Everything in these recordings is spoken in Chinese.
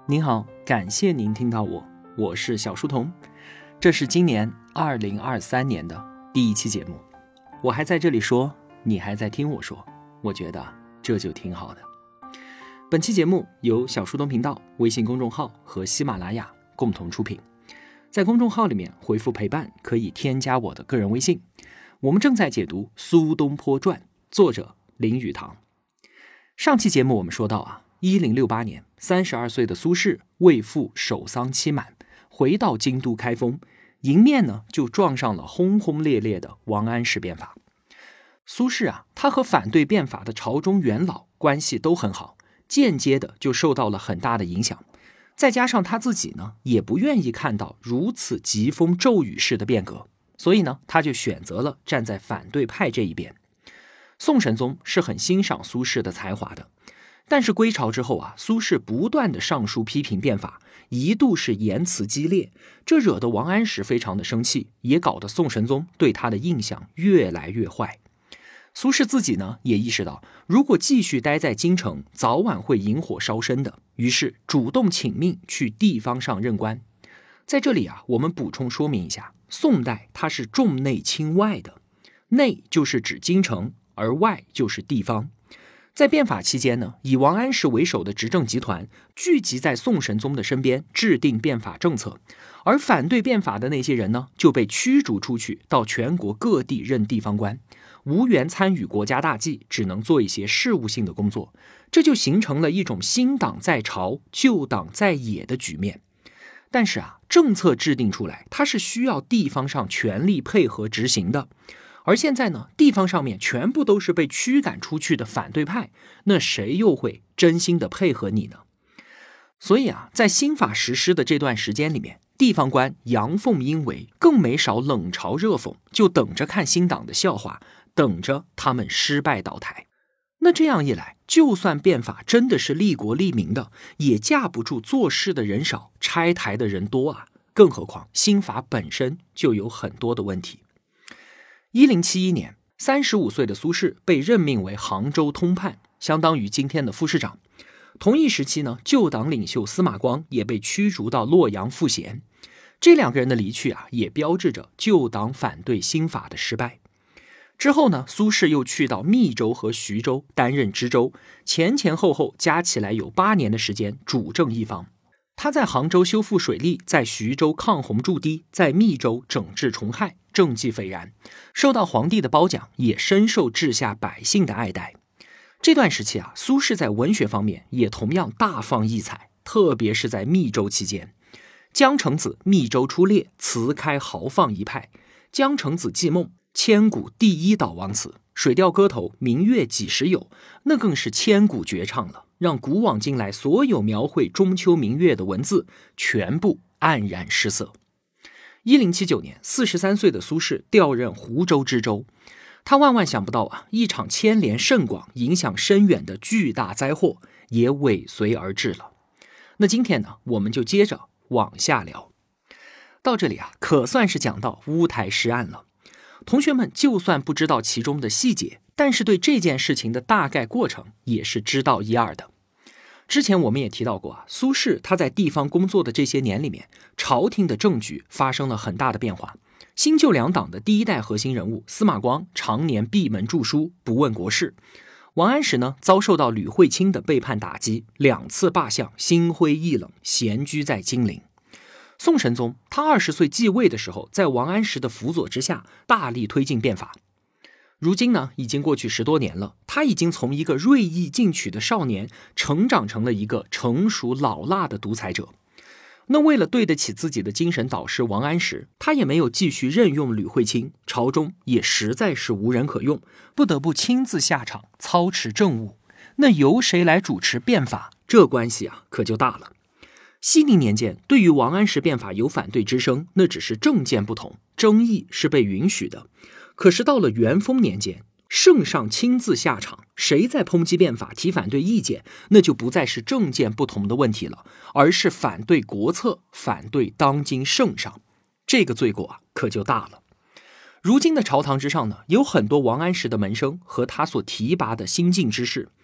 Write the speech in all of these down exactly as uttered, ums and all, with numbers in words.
您好，感谢您听到我，我是小书童。这是今年二零二三年的第一期节目，我还在这里说，你还在听我说，我觉得这就挺好的。本期节目由小书童频道微信公众号和喜马拉雅共同出品。在公众号里面回复陪伴，可以添加我的个人微信。我们正在解读《苏东坡传》，作者林语堂。上期节目我们说到啊，一零六八年，三十二岁的苏轼为父守丧期满，回到京都开封，迎面呢就撞上了轰轰烈烈的王安石变法。苏轼啊，他和反对变法的朝中元老关系都很好，间接的就受到了很大的影响。再加上他自己呢，也不愿意看到如此疾风骤雨式的变革，所以呢，他就选择了站在反对派这一边。宋神宗是很欣赏苏轼的才华的，但是归朝之后啊，苏轼不断的上书批评变法，一度是言辞激烈，这惹得王安石非常的生气，也搞得宋神宗对他的印象越来越坏。苏轼自己呢也意识到，如果继续待在京城，早晚会引火烧身的，于是主动请命去地方上任官。在这里啊，我们补充说明一下，宋代它是重内轻外的，内就是指京城，而外就是地方。在变法期间呢，以王安石为首的执政集团聚集在宋神宗的身边，制定变法政策，而反对变法的那些人呢，就被驱逐出去，到全国各地任地方官，无缘参与国家大计，只能做一些事务性的工作，这就形成了一种新党在朝，旧党在野的局面。但是啊，政策制定出来，它是需要地方上全力配合执行的。而现在呢，地方上面全部都是被驱赶出去的反对派，那谁又会真心的配合你呢？所以啊，在新法实施的这段时间里面，地方官阳奉阴违，更没少冷嘲热讽，就等着看新党的笑话，等着他们失败倒台。那这样一来，就算变法真的是利国利民的，也架不住做事的人少，拆台的人多啊。更何况新法本身就有很多的问题。一零七一年，三十五岁的苏轼被任命为杭州通判，相当于今天的副市长。同一时期呢，旧党领袖司马光也被驱逐到洛阳赋闲。这两个人的离去啊，也标志着旧党反对新法的失败。之后呢，苏轼又去到密州和徐州担任知州，前前后后加起来有八年的时间主政一方。他在杭州修复水利，在徐州抗洪筑堤，在密州整治虫害，政绩斐然，受到皇帝的褒奖，也深受治下百姓的爱戴。这段时期啊，苏轼在文学方面也同样大放异彩，特别是在密州期间。江城子密州出猎，词开豪放一派。江城子寄梦，千古第一悼亡词，水调歌头，明月几时有，那更是千古绝唱了，让古往今来所有描绘中秋明月的文字全部黯然失色。一零七九年，四十三岁的苏轼调任湖州知州，他万万想不到啊，一场牵连甚广、影响深远的巨大灾祸也尾随而至了。那今天呢，我们就接着往下聊。到这里啊，可算是讲到乌台诗案了。同学们就算不知道其中的细节，但是对这件事情的大概过程也是知道一二的。之前我们也提到过啊，苏轼他在地方工作的这些年里面，朝廷的政局发生了很大的变化。新旧两党的第一代核心人物司马光常年闭门著书，不问国事。王安石呢，遭受到吕惠卿的背叛打击，两次罢相，心灰意冷，闲居在金陵。宋神宗他二十岁继位的时候，在王安石的辅佐之下，大力推进变法。如今呢，已经过去十多年了，他已经从一个锐意进取的少年，成长成了一个成熟老辣的独裁者。那为了对得起自己的精神导师王安石，他也没有继续任用吕惠卿，朝中也实在是无人可用，不得不亲自下场操持政务。那由谁来主持变法，这关系啊可就大了。熙宁年间，对于王安石变法有反对之声，那只是政见不同，争议是被允许的。可是到了元丰年间，圣上亲自下场，谁在抨击变法提反对意见，那就不再是政见不同的问题了，而是反对国策，反对当今圣上。这个罪过啊可就大了。如今的朝堂之上呢，有很多王安石的门生和他所提拔的新进之士，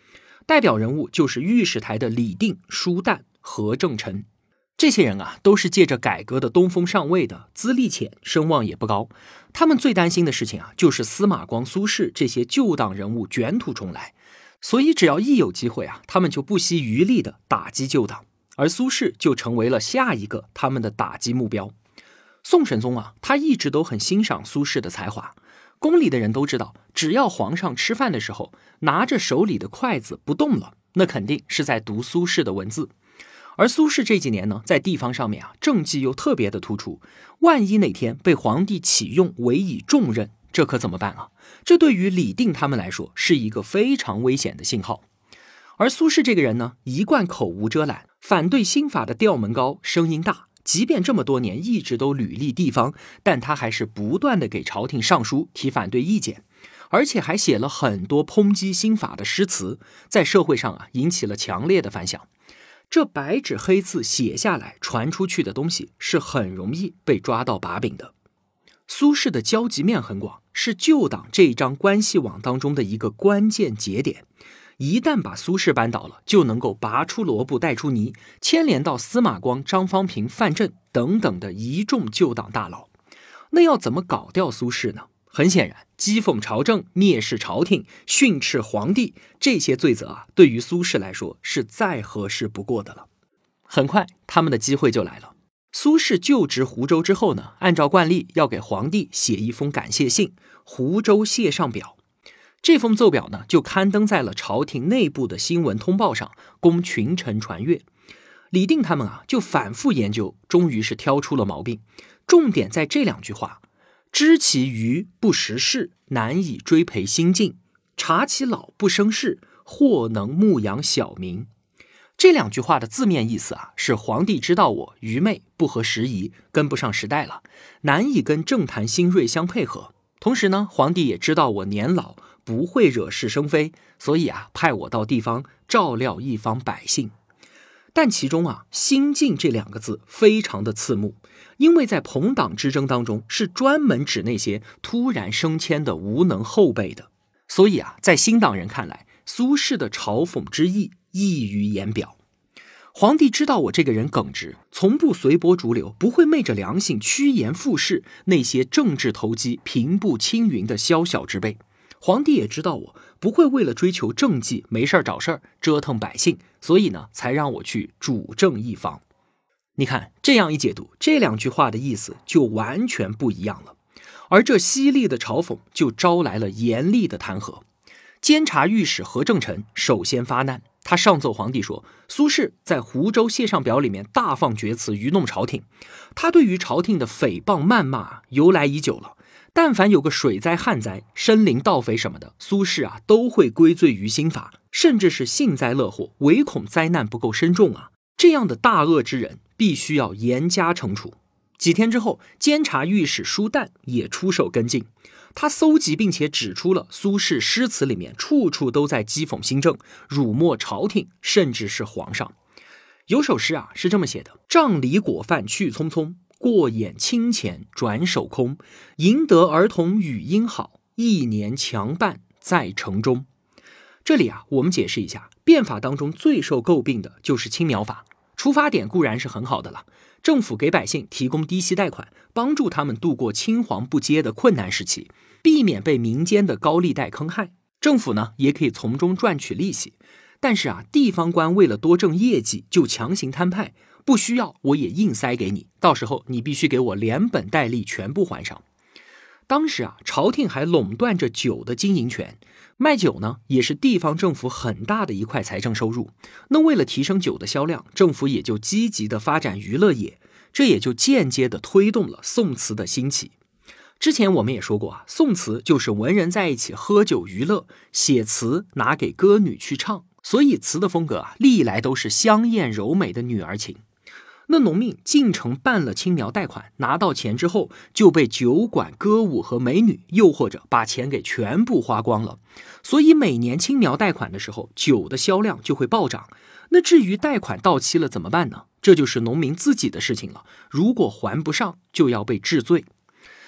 代表人物就是御史台的李定、舒旦、何正臣。这些人啊，都是借着改革的东风上位的，资历浅，声望也不高。他们最担心的事情啊，就是司马光、苏轼这些旧党人物卷土重来。所以只要一有机会啊，他们就不惜余力的打击旧党，而苏轼就成为了下一个他们的打击目标。宋神宗啊，他一直都很欣赏苏轼的才华。宫里的人都知道，只要皇上吃饭的时候拿着手里的筷子不动了，那肯定是在读苏轼的文字。而苏轼这几年呢，在地方上面啊，政绩又特别的突出，万一哪天被皇帝启用委以重任，这可怎么办啊？这对于李定他们来说是一个非常危险的信号。而苏轼这个人呢，一贯口无遮拦，反对新法的调门高，声音大，即便这么多年一直都屡立地方，但他还是不断的给朝廷上书提反对意见，而且还写了很多抨击新法的诗词，在社会上啊引起了强烈的反响。这白纸黑字写下来传出去的东西是很容易被抓到把柄的。苏轼的交集面很广，是旧党这一张关系网当中的一个关键节点。一旦把苏轼扳倒了，就能够拔出萝卜带出泥，牵连到司马光、张方平、范振等等的一众旧党大佬。那要怎么搞掉苏轼呢？很显然，讥讽朝政、蔑视朝廷、训斥皇帝，这些罪责啊，对于苏轼来说是再合适不过的了。很快，他们的机会就来了。苏轼就职湖州之后呢，按照惯例要给皇帝写一封感谢信，湖州谢上表。这封奏表呢，就刊登在了朝廷内部的新闻通报上，供群臣传阅。李定他们啊，就反复研究，终于是挑出了毛病。重点在这两句话：知其愚不识事，难以追培新进；察其老不生事，或能牧养小民。这两句话的字面意思啊，是皇帝知道我愚昧不合时宜，跟不上时代了，难以跟政坛新锐相配合。同时呢，皇帝也知道我年老，不会惹是生非，所以啊，派我到地方照料一方百姓。但其中啊，新进这两个字非常的刺目，因为在朋党之争当中是专门指那些突然升迁的无能后辈的。所以啊，在新党人看来，苏轼的嘲讽之意溢于言表。皇帝知道我这个人耿直，从不随波逐流，不会昧着良心趋炎附势那些政治投机、平步青云的宵小之辈。皇帝也知道我不会为了追求政绩没事找事儿折腾百姓，所以呢，才让我去主政一方。你看，这样一解读，这两句话的意思就完全不一样了。而这犀利的嘲讽就招来了严厉的弹劾。监察御史何正臣首先发难，他上奏皇帝说，苏轼在湖州谢上表里面大放厥词，愚弄朝廷。他对于朝廷的诽谤谩骂由来已久了，但凡有个水灾旱灾、生灵盗匪什么的，苏轼啊都会归罪于新法，甚至是幸灾乐祸，唯恐灾难不够深重啊。这样的大恶之人必须要严加惩处。几天之后，监察御史舒旦也出手跟进，他搜集并且指出了苏轼诗词里面处处都在讥讽新政，辱没朝廷，甚至是皇上。有首诗啊是这么写的：杖藜果饭去匆匆，过眼清浅转手空。赢得儿童语音好，一年强办在城中。这里啊，我们解释一下，变法当中最受诟病的就是青苗法。出发点固然是很好的了，政府给百姓提供低息贷款，帮助他们度过青黄不接的困难时期，避免被民间的高利贷坑害。政府呢，也可以从中赚取利息。但是啊，地方官为了多挣业绩，就强行摊派，不需要我也硬塞给你，到时候你必须给我连本带利全部还上。当时啊，朝廷还垄断着酒的经营权，卖酒呢也是地方政府很大的一块财政收入。那为了提升酒的销量，政府也就积极的发展娱乐业，这也就间接的推动了宋词的兴起。之前我们也说过啊，宋词就是文人在一起喝酒娱乐，写词拿给歌女去唱，所以词的风格啊，历来都是香艳柔美的女儿情。那农民进城办了青苗贷款，拿到钱之后就被酒馆、歌舞和美女诱惑着把钱给全部花光了，所以每年青苗贷款的时候，酒的销量就会暴涨。那至于贷款到期了怎么办呢？这就是农民自己的事情了，如果还不上就要被治罪。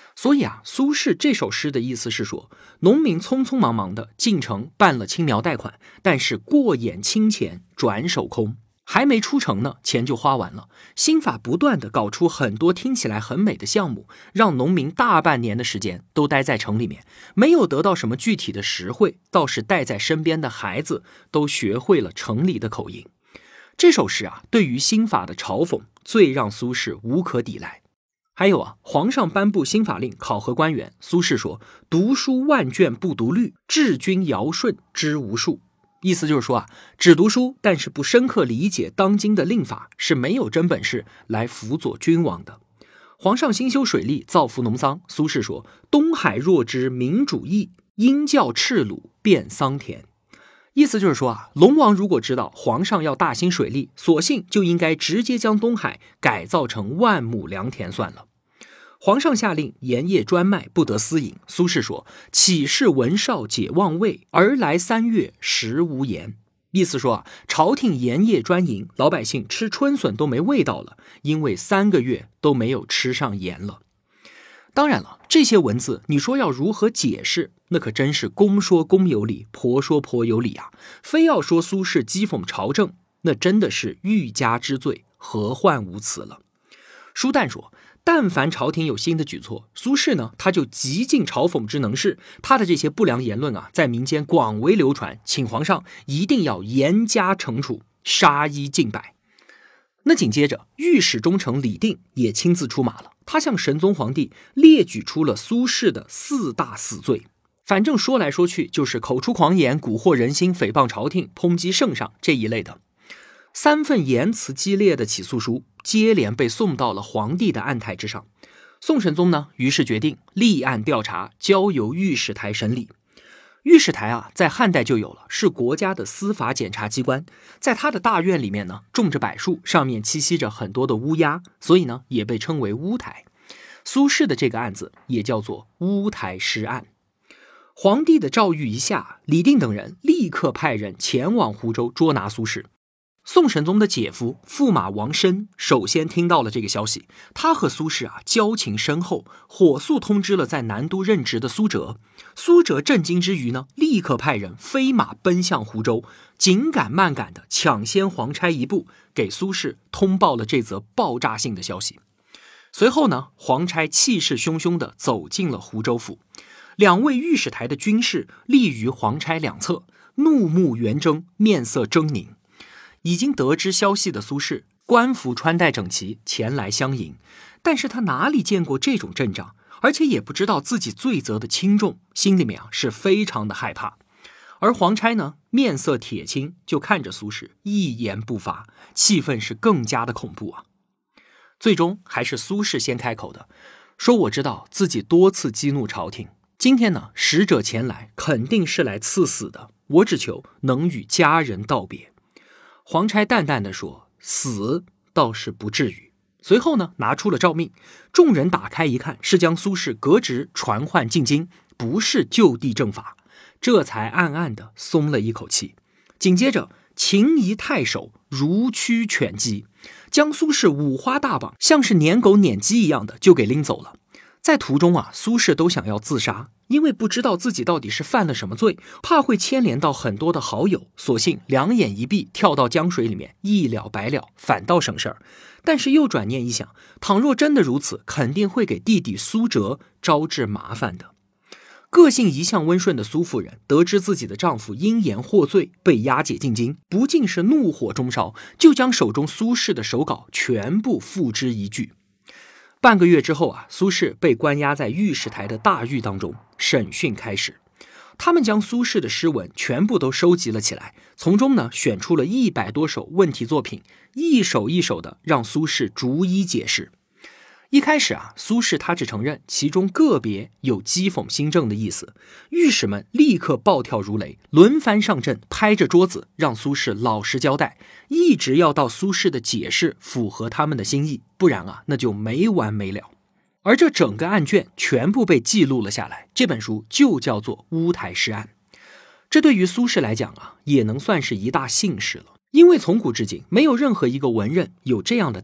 所以啊，苏轼这首诗的意思是说，农民匆匆忙忙的进城办了青苗贷款，但是过眼清钱转手空，还没出城呢，钱就花完了。新法不断的搞出很多听起来很美的项目，让农民大半年的时间都待在城里面，没有得到什么具体的实惠，倒是带在身边的孩子都学会了城里的口音。这首诗啊，对于新法的嘲讽，最让苏轼无可抵赖。还有啊，皇上颁布新法令考核官员，苏轼说：“读书万卷不读律，治君尧舜知无数。”意思就是说啊，只读书，但是不深刻理解当今的令法，是没有真本事来辅佐君王的。皇上兴修水利，造福农桑，苏轼说：“东海若知民主义，应教赤鲁遍桑田。”意思就是说啊，龙王如果知道皇上要大兴水利，索性就应该直接将东海改造成万亩良田算了。皇上下令盐业专卖，不得私饮。苏轼说：“岂是文少解忘味，而来三月食无盐。”意思说啊，朝廷盐业专营，老百姓吃春笋都没味道了，因为三个月都没有吃上盐了。当然了，这些文字你说要如何解释，那可真是公说公有理，婆说婆有理啊！非要说苏轼讥讽朝政，那真的是欲加之罪，何患无辞了。舒旦说，但凡朝廷有新的举措，苏轼呢，他就极尽嘲讽之能事，他的这些不良言论啊，在民间广为流传，请皇上一定要严加惩处，杀一儆百。那紧接着，御史中丞李定也亲自出马了，他向神宗皇帝列举出了苏轼的四大死罪。反正说来说去，就是口出狂言、蛊惑人心、诽谤朝廷、抨击圣上这一类的。三份言辞激烈的起诉书接连被送到了皇帝的案台之上。宋神宗呢，于是决定立案调查，交由御史台审理。御史台啊，在汉代就有了，是国家的司法检察机关。在他的大院里面呢，种着柏树，上面栖息着很多的乌鸦，所以呢，也被称为乌台。苏轼的这个案子也叫做乌台诗案。皇帝的诏谕一下，李定等人立刻派人前往湖州捉拿苏轼。宋神宗的姐夫驸马王申首先听到了这个消息，他和苏轼啊交情深厚，火速通知了在南都任职的苏辙。苏辙震惊之余呢，立刻派人飞马奔向湖州，紧赶慢赶的抢先皇差一步，给苏轼通报了这则爆炸性的消息。随后呢，皇差气势汹汹地走进了湖州府，两位御史台的军士立于皇差两侧，怒目圆睁，面色狰狞。已经得知消息的苏轼，官服穿戴整齐，前来相迎。但是他哪里见过这种阵仗，而且也不知道自己罪责的轻重，心里面啊是非常的害怕。而皇差呢，面色铁青，就看着苏轼，一言不发，气氛是更加的恐怖啊。最终还是苏轼先开口的，说我知道自己多次激怒朝廷，今天呢，使者前来肯定是来赐死的，我只求能与家人道别。皇差淡淡的说，死倒是不至于。随后呢，拿出了诏命，众人打开一看，是将苏轼革职传唤进京，不是就地正法，这才暗暗的松了一口气。紧接着秦仪太守如驱犬击，将苏轼五花大绑，像是撵狗撵鸡一样的就给拎走了。在途中啊，苏轼都想要自杀，因为不知道自己到底是犯了什么罪，怕会牵连到很多的好友，索性两眼一闭，跳到江水里面，一了百了，反倒省事儿。但是又转念一想，倘若真的如此，肯定会给弟弟苏辙招致麻烦的。个性一向温顺的苏夫人得知自己的丈夫因言获罪，被押解进京，不禁是怒火中烧，就将手中苏轼的手稿全部付之一炬。半个月之后啊，苏轼被关押在御史台的大狱当中，审讯开始。他们将苏轼的诗文全部都收集了起来，从中呢选出了一百多首问题作品，一首一首的让苏轼逐一解释。一开始啊，苏轼他只承认其中个别有讥讽新政的意思，御史们立刻暴跳如雷，轮番上阵，拍着桌子让苏轼老实交代，一直要到苏轼的解释符合他们的心意，不然啊，那就没完没了。而这整个案卷全部被记录了下来，这本书就叫做《乌台诗案》。这对于苏轼来讲啊，也能算是一大幸事了，因为从古至今没有任何一个文人有这样的待遇，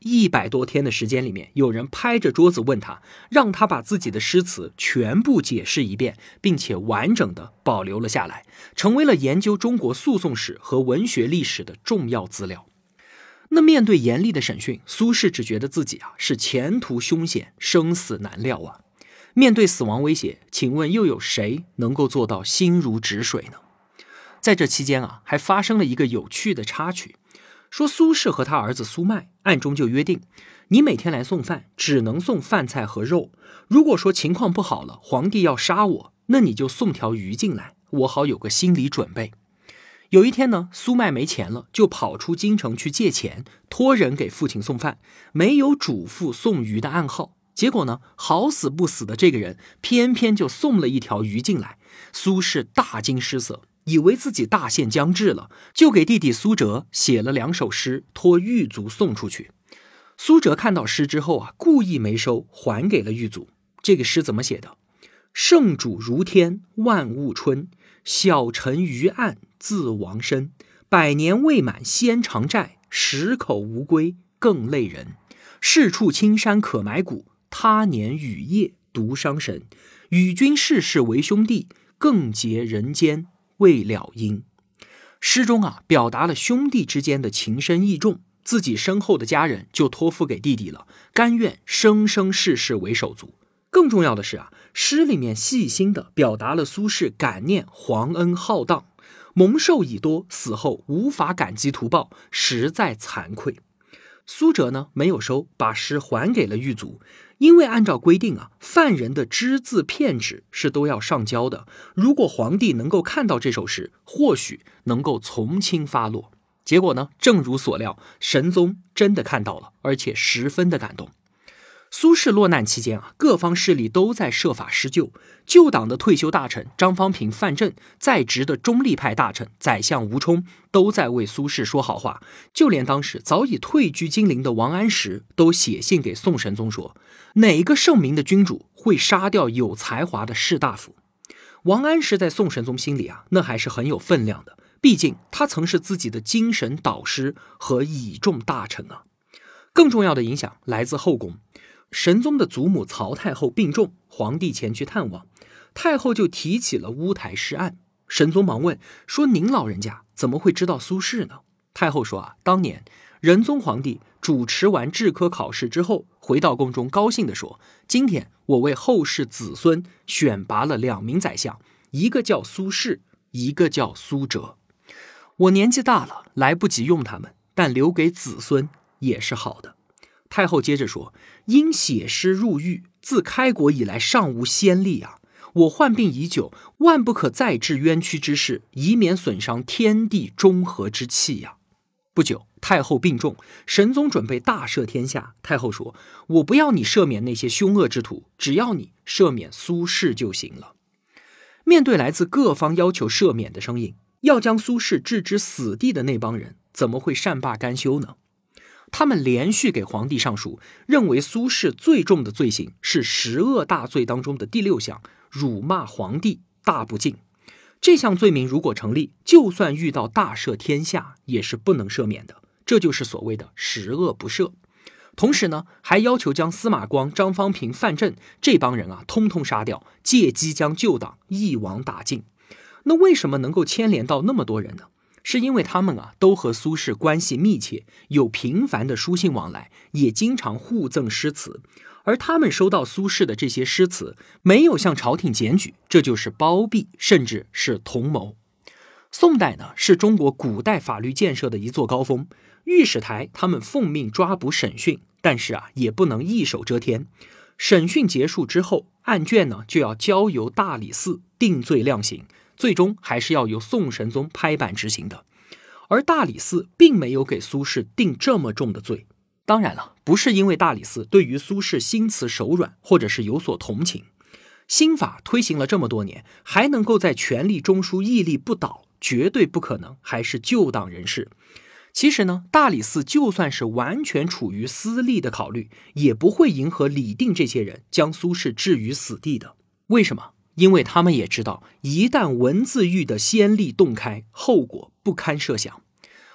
一百多天的时间里面，有人拍着桌子问他，让他把自己的诗词全部解释一遍，并且完整的保留了下来，成为了研究中国诉讼史和文学历史的重要资料。那面对严厉的审讯，苏轼只觉得自己啊是前途凶险，生死难料啊。面对死亡威胁，请问又有谁能够做到心如止水呢？在这期间啊，还发生了一个有趣的插曲，说苏轼和他儿子苏迈暗中就约定，你每天来送饭，只能送饭菜和肉。如果说情况不好了，皇帝要杀我，那你就送条鱼进来，我好有个心理准备。有一天呢，苏迈没钱了，就跑出京城去借钱，托人给父亲送饭，没有嘱咐送鱼的暗号。结果呢，好死不死的这个人偏偏就送了一条鱼进来。苏轼大惊失色，以为自己大限将至了，就给弟弟苏辙写了两首诗，托狱卒送出去。苏辙看到诗之后啊，故意没收，还给了狱卒。这个诗怎么写的？圣主如天，万物春，小臣于案，自亡身。百年未满先偿债，十口无归更累人。是处青山可埋骨，他年雨夜独伤神。与君世世为兄弟，更结人间未了因。诗中啊，表达了兄弟之间的情深义重，自己身后的家人就托付给弟弟了，甘愿生生世世为手足。更重要的是啊，诗里面细心地表达了苏轼感念皇恩浩荡，蒙受已多，死后无法感激图报，实在惭愧。苏辙呢没有收，把诗还给了狱卒，因为按照规定啊，犯人的只字片纸是都要上交的。如果皇帝能够看到这首诗，或许能够从轻发落。结果呢，正如所料，神宗真的看到了，而且十分的感动。苏轼落难期间啊，各方势力都在设法施救。旧党的退休大臣张方平、范正，在职的中立派大臣宰相吴充，都在为苏轼说好话。就连当时早已退居金陵的王安石，都写信给宋神宗说，哪个圣明的君主会杀掉有才华的士大夫？王安石在宋神宗心里啊，那还是很有分量的，毕竟他曾是自己的精神导师和倚重大臣啊。更重要的影响来自后宫。神宗的祖母曹太后病重，皇帝前去探望，太后就提起了乌台诗案。神宗忙问说，您老人家怎么会知道苏轼呢？太后说啊，当年仁宗皇帝主持完制科考试之后，回到宫中高兴地说，今天我为后世子孙选拔了两名宰相，一个叫苏轼，一个叫苏辙。我年纪大了，来不及用他们，但留给子孙也是好的。太后接着说，因写诗入狱，自开国以来尚无先例啊！我患病已久，万不可再治冤屈之事，以免损伤天地中和之气呀、啊。不久，太后病重，神宗准备大赦天下。太后说，我不要你赦免那些凶恶之徒，只要你赦免苏轼就行了。面对来自各方要求赦免的声音，要将苏轼置之死地的那帮人，怎么会善罢甘休呢？他们连续给皇帝上书，认为苏轼最重的罪行是十恶大罪当中的第六项，辱骂皇帝，大不敬。这项罪名如果成立，就算遇到大赦天下，也是不能赦免的。这就是所谓的十恶不赦。同时呢，还要求将司马光、张方平、范正这帮人啊，通通杀掉，借机将旧党一网打尽。那为什么能够牵连到那么多人呢？是因为他们啊，都和苏轼关系密切，有频繁的书信往来，也经常互赠诗词。而他们收到苏轼的这些诗词，没有向朝廷检举，这就是包庇，甚至是同谋。宋代呢，是中国古代法律建设的一座高峰。御史台他们奉命抓捕审讯，但是啊，也不能一手遮天。审讯结束之后，案卷呢就要交由大理寺定罪量刑。最终还是要由宋神宗拍板执行的，而大理寺并没有给苏轼定这么重的罪。当然了，不是因为大理寺对于苏轼心慈手软，或者是有所同情。新法推行了这么多年，还能够在权力中枢屹立不倒，绝对不可能还是旧党人士。其实呢，大理寺就算是完全处于私利的考虑，也不会迎合李定这些人将苏轼置于死地的。为什么？因为他们也知道，一旦文字狱的先例洞开，后果不堪设想。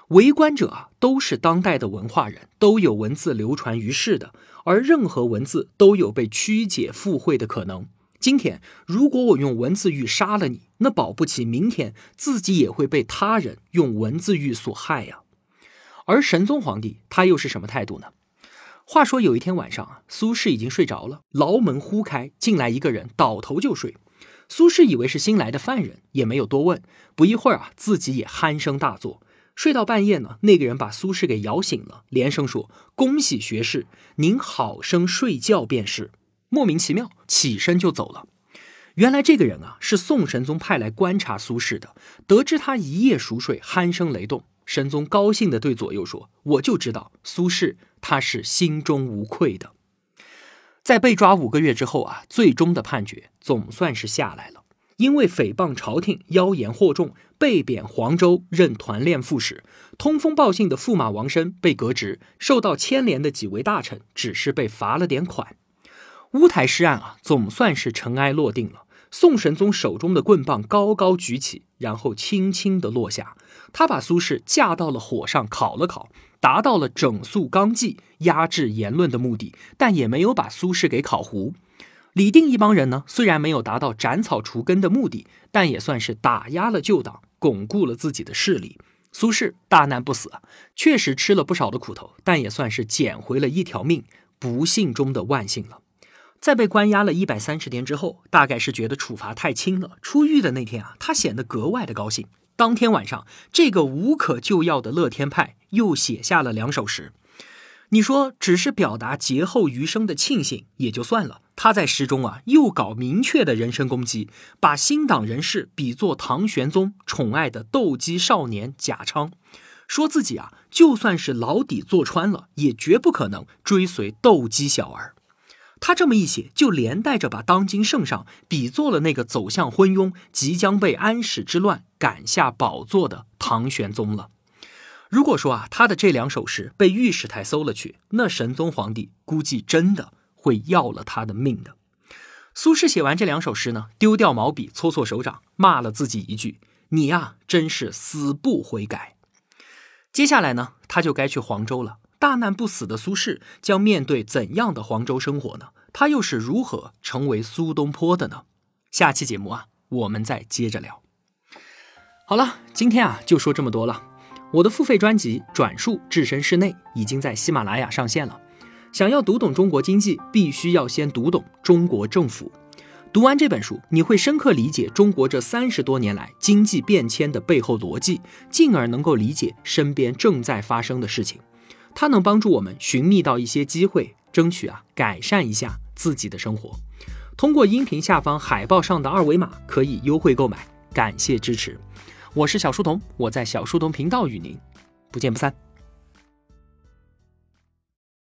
围观者啊，都是当代的文化人，都有文字流传于世的，而任何文字都有被曲解附会的可能。今天如果我用文字狱杀了你，那保不齐明天自己也会被他人用文字狱所害呀、啊。而神宗皇帝他又是什么态度呢？话说有一天晚上啊，苏轼已经睡着了，牢门忽开，进来一个人倒头就睡。苏轼以为是新来的犯人，也没有多问。不一会儿啊，自己也鼾声大作。睡到半夜呢，那个人把苏轼给摇醒了，连声说：“恭喜学士，您好生睡觉便是。”莫名其妙，起身就走了。原来这个人啊，是宋神宗派来观察苏轼的。得知他一夜熟睡，鼾声雷动，神宗高兴地对左右说：“我就知道苏轼他是心中无愧的。”在被抓五个月之后啊，最终的判决总算是下来了。因为诽谤朝廷、妖言惑众，被贬黄州任团练副使。通风报信的驸马王申被革职，受到牵连的几位大臣只是被罚了点款。乌台诗案啊，总算是尘埃落定了。宋神宗手中的棍棒高高举起，然后轻轻地落下。他把苏轼架到了火上烤了烤，达到了整肃纲纪、压制言论的目的，但也没有把苏轼给烤糊。李定一帮人呢，虽然没有达到斩草除根的目的，但也算是打压了旧党，巩固了自己的势力。苏轼大难不死，确实吃了不少的苦头，但也算是捡回了一条命，不幸中的万幸了。在被关押了一百三十天之后，大概是觉得处罚太轻了，出狱的那天啊，他显得格外的高兴。当天晚上，这个无可救药的乐天派又写下了两首诗。你说只是表达劫后余生的庆幸也就算了，他在诗中啊又搞明确的人身攻击，把新党人士比作唐玄宗宠爱的斗鸡少年贾昌，说自己啊就算是牢底坐穿了，也绝不可能追随斗鸡小儿。他这么一写，就连带着把当今圣上比作了那个走向昏庸、即将被安史之乱赶下宝座的唐玄宗了。如果说啊，他的这两首诗被御史台搜了去，那神宗皇帝估计真的会要了他的命的。苏轼写完这两首诗呢，丢掉毛笔，搓搓手掌，骂了自己一句：“你呀，真是死不悔改。”接下来呢，他就该去黄州了。大难不死的苏轼将面对怎样的黄州生活呢？他又是如何成为苏东坡的呢？下期节目啊，我们再接着聊。好了，今天啊就说这么多了。我的付费专辑《转述置身事内》已经在喜马拉雅上线了。想要读懂中国经济，必须要先读懂中国政府。读完这本书，你会深刻理解中国这三十多年来经济变迁的背后逻辑，进而能够理解身边正在发生的事情。它能帮助我们寻觅到一些机会，争取啊改善一下自己的生活。通过音频下方海报上的二维码可以优惠购买，感谢支持。我是小书童，我在小书童频道与您不见不散。